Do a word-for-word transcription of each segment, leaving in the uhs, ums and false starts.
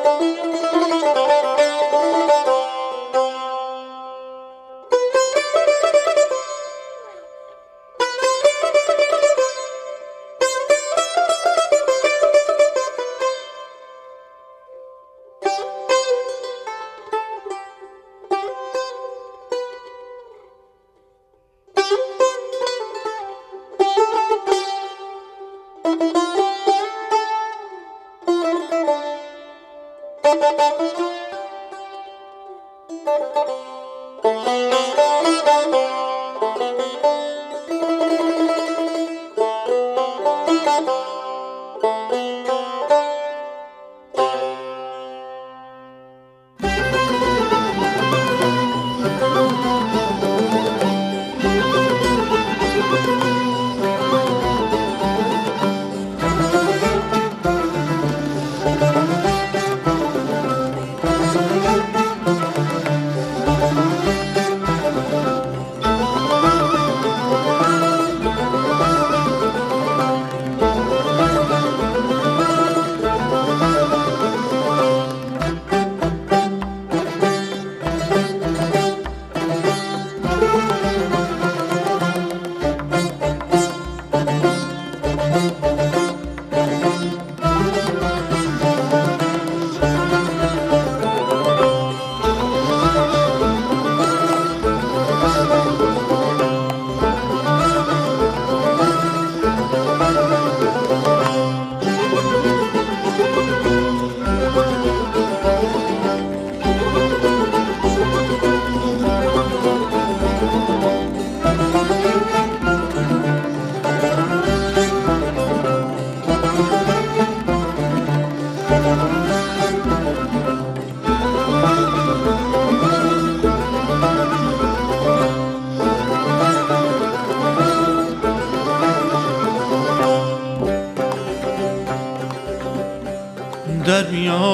در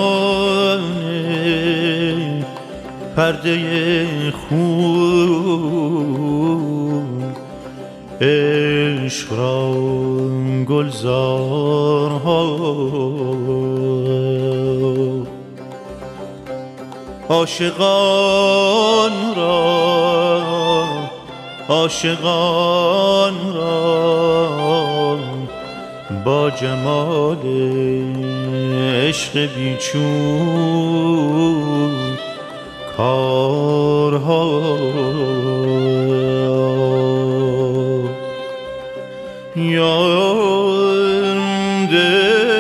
میان پرده خون عشق را گلزارها عاشقان را عاشقان را با جمال عشق بیچون کارها یا دل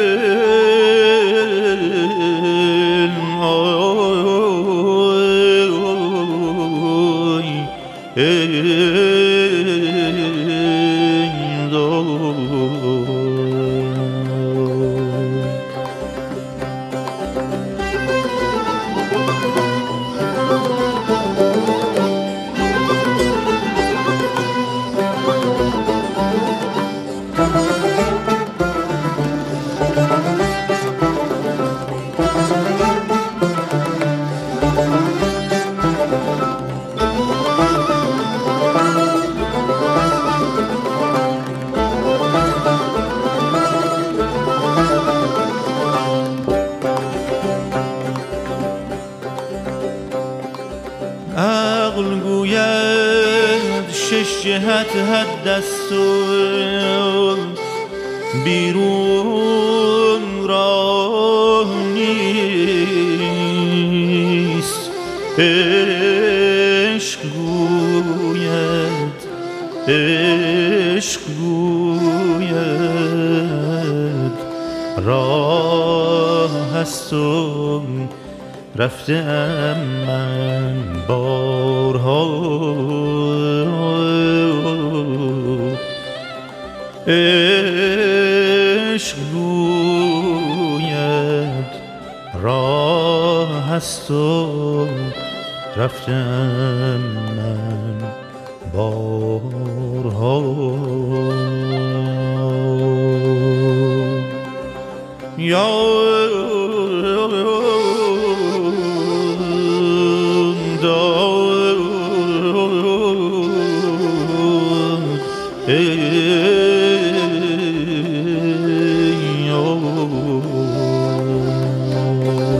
عقل گوید شش جهت حد است و بیرون راه نیست. عشق گوید عشق گوید راه هست و رفته ام من بارها. عشق گوید راه هست و رفته ام من بارها. یا ای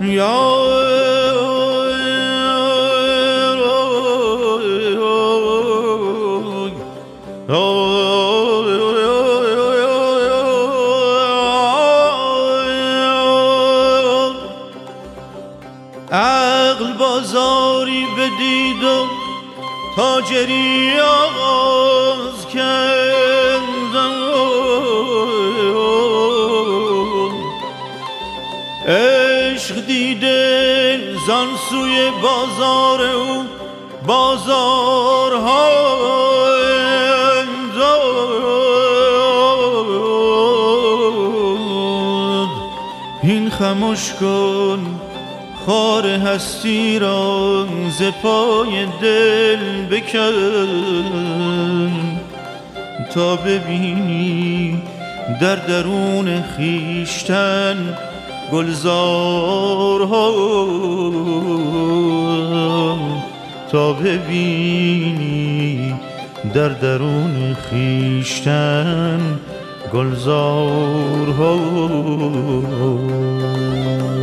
عقل بازاری بدید و تاجری آغاز کردم، عشق دیده زان سوی بازار او بازارها داد. این خموش کن خار هستی را ز پای دل بکن، تا ببینی در درون خویشتن گلزارها، تا ببینی در درون خویشتن گلزارها.